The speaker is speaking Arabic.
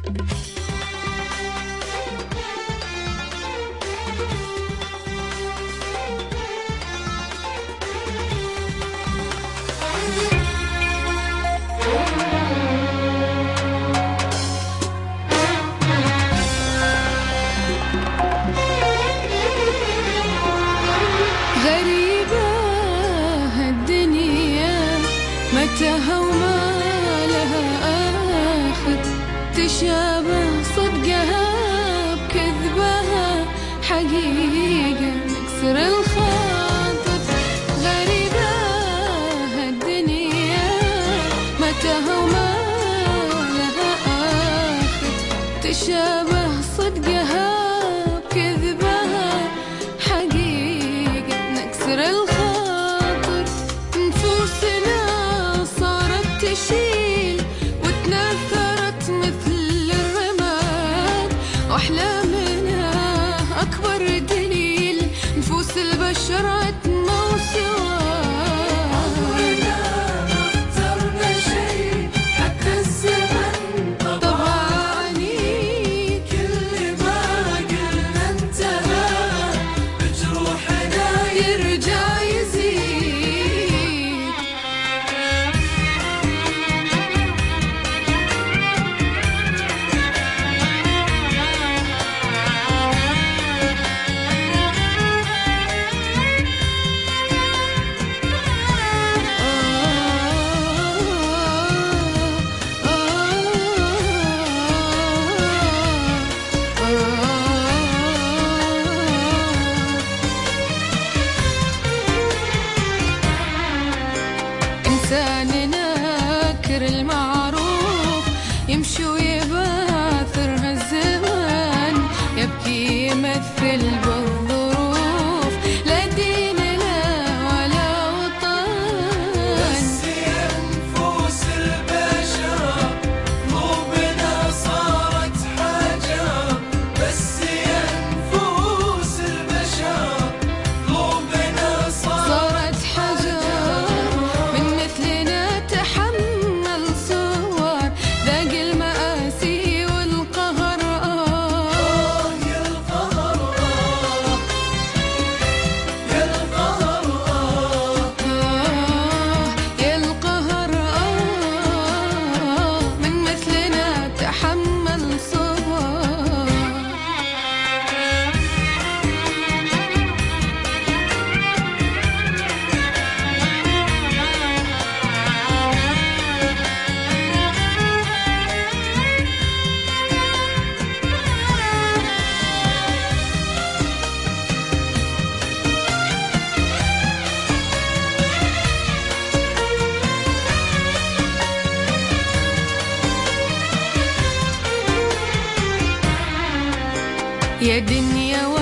غريبة هالدنيا متاهة وما لها آخر، تشابه صدقها بكذبها، حقيقة نكسر الخاطر. غريبة هالدنيا متاهة وما لها آخر، تشابه صدقها بكذبها، حقيقة نكسر الخاطر. نفوسنا صارت تشيل وتنثرت مثل الرماد، وأحلامنا أكبر دليل نفوس البشر عتمة وسواد. عمرنا ما اخترنا شيء حتى الزمن طبعاني، كل ما قلنا انتهى بجروحنا يرجع يزيد. إنسان ناكر المعروف يمشي ويباثر هالزمان، يبكي يمثل بالظروف، لا دين لا ولا وطن. بس يا نفوس البشر قلوبنا صارت حجر، بس يا نفوس البشر قلوبنا صارت حجر، من مثلنا تحمل صور، ذاق المآسي والقهر. يا القهر يا القهر يا القهر، من مثلنا تحمل صور. يا دنيا